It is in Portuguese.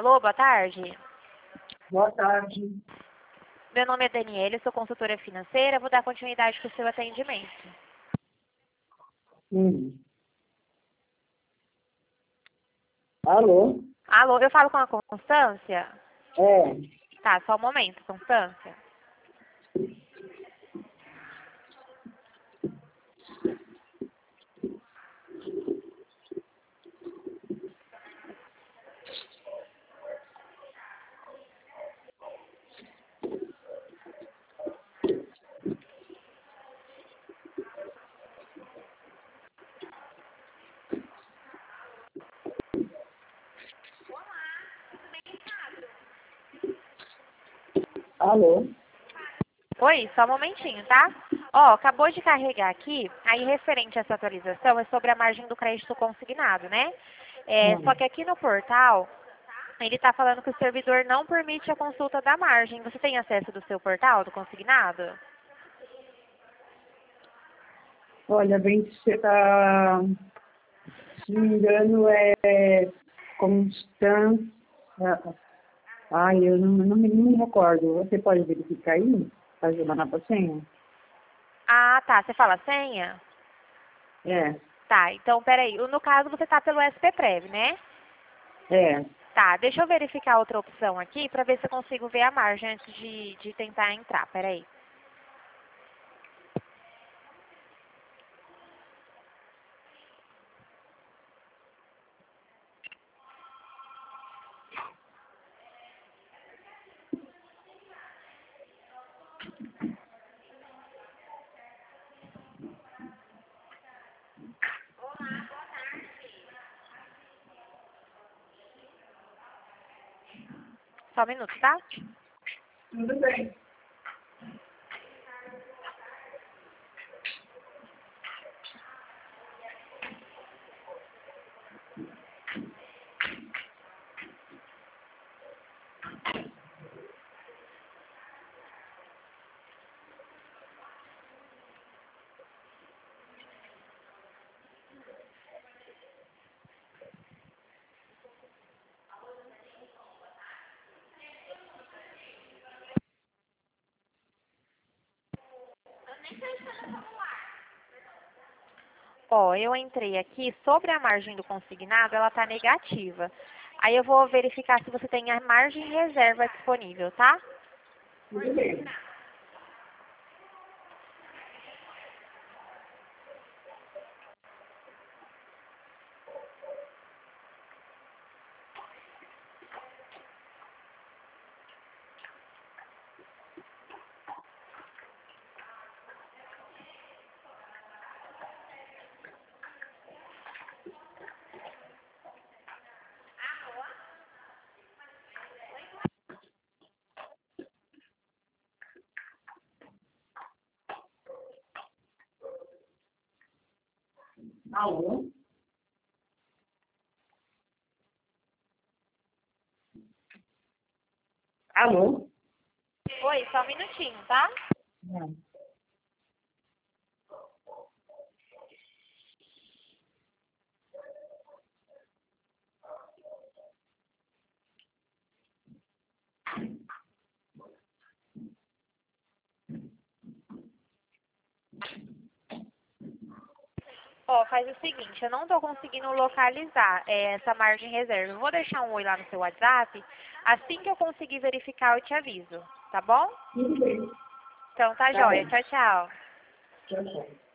Alô, boa tarde. Boa tarde. Meu nome é Daniela, sou consultora financeira. Vou dar continuidade para o seu atendimento. Alô? Alô, eu falo com a Constância? É. Tá, só um momento, Constância. Alô? Oi, só um momentinho, tá? Ó, acabou de carregar aqui, aí referente a essa atualização é sobre a margem do crédito consignado, né? Só que aqui no portal, ele está falando que o servidor não permite a consulta da margem. Você tem acesso do seu portal, do consignado? Olha, bem que você está, se não me engano, Constância. Ai, eu não me recordo. Você pode verificar aí? Fazer uma nova senha? Ah, tá. Você fala senha? É, Tá, então peraí. No caso você tá pelo SPPrev, né? é. Tá, deixa eu verificar outra opção aqui para ver se eu consigo ver a margem antes de tentar entrar. Peraí. Só um minuto, tá? Tudo bem. Ó, eu entrei aqui, sobre a margem do consignado, ela tá negativa. Aí eu vou verificar se você tem a margem reserva disponível, tá? Tudo bem. Alô? Alô? Oi, só um minutinho, tá? É. Ó, faz o seguinte, eu não tô conseguindo localizar essa margem reserva. Eu vou deixar um oi lá no seu WhatsApp. Assim que eu conseguir verificar, eu te aviso, tá bom? Tudo bem. Então tá Tá joia. bom. Tchau, tchau. Tchau, tchau.